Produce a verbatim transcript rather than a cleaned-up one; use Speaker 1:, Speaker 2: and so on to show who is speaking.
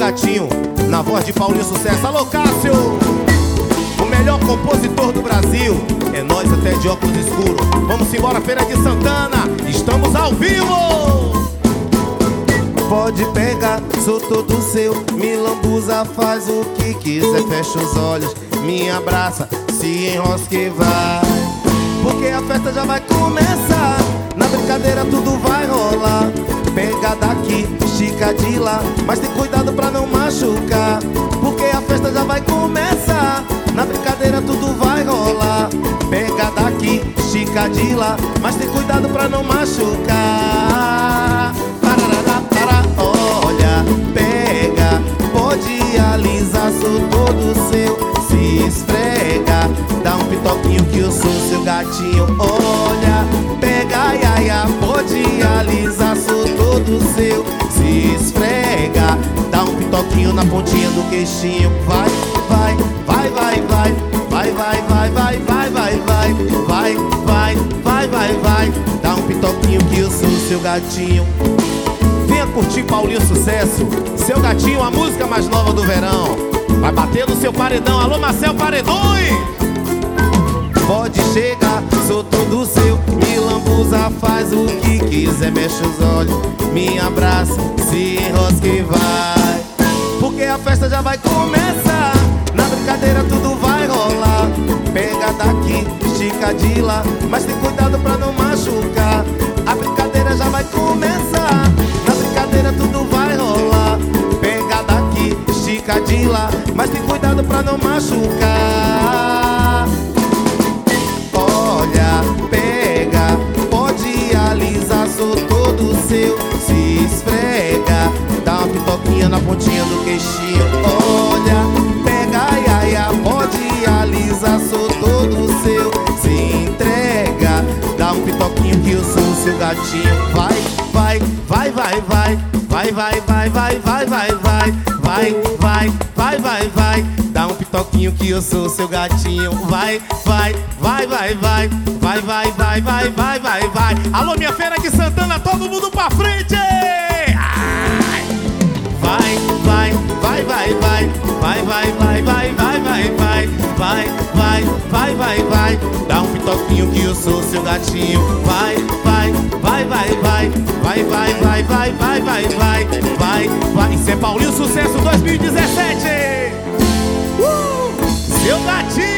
Speaker 1: Gatinho, na voz de Paulinho Sucesso. Alô, Cássio, o melhor compositor do Brasil. É nós até de óculos escuros. Vamos embora, Feira de Santana, estamos ao vivo.
Speaker 2: Pode pegar, sou todo seu, me lambuza, faz o que quiser, fecha os olhos, me abraça, se enrosca e vai. Porque a festa já vai começar, na brincadeira tudo vai rolar. Pega daqui, estica de lá, mas tem cuidado pra não machucar. Porque a festa já vai começar, na brincadeira tudo vai rolar. Pega daqui, estica de lá, mas tem cuidado pra não machucar. Parará, para, olha, pega, pode alisar, sou todo seu, se esfrega, dá um pitoquinho que eu sou seu gatinho. Olha, pega, iaia, pode alisar, sou todo seu, se esfrega, dá um pitoquinho na pontinha do queixinho. Vai, vai, vai, vai, vai, vai, vai, vai, vai, vai, vai, vai, vai, vai, vai, vai, vai, dá um pitoquinho que eu sou seu gatinho.
Speaker 1: Venha curtir Paulinho Sucesso, seu gatinho, a música mais nova do verão. Vai bater no seu paredão. Alô, Marcel Paredões.
Speaker 2: Pode chegar, sou todo seu, me lambuza, faz o que quiser, mexe os olhos, me abraça, se enrosca e vai. Porque a festa já vai começar, na brincadeira tudo vai rolar. Pega daqui, estica de lá, mas tem cuidado pra não machucar. A brincadeira já vai começar, na brincadeira tudo vai rolar. Pega daqui, estica de lá, mas tem cuidado pra não machucar. Olha, pega, pode alisar, sou todo seu, se esfrega, dá uma pitoquinha na pontinha do queixinho. Olha, pega, iaia, pode alisar, sou todo seu, se entrega, dá um pitoquinho que eu sou seu gatinho. Vai, vai, vai, vai, vai, vai, vai, vai, vai, vai, vai, vai, vai, vai, vai, vai, vai, dá um pitoquinho que eu sou seu gatinho. Vai, vai, vai, vai, vai, vai, vai, vai, vai, vai, vai, vai.
Speaker 1: Alô, minha Feira de Santana, todo mundo pra frente.
Speaker 2: Ai. Vai, vai, vai, vai, vai, vai, vai, vai, vai, vai, vai, vai, vai, vai, vai, vai, vai, dá um pitoquinho que eu sou seu gatinho. Vai, vai, vai, vai, vai, vai, vai, vai, vai, vai, vai, vai, vai, vai.
Speaker 1: Isso é Paulinho Sucesso dois mil e dezessete. Uh! Seu gatinho.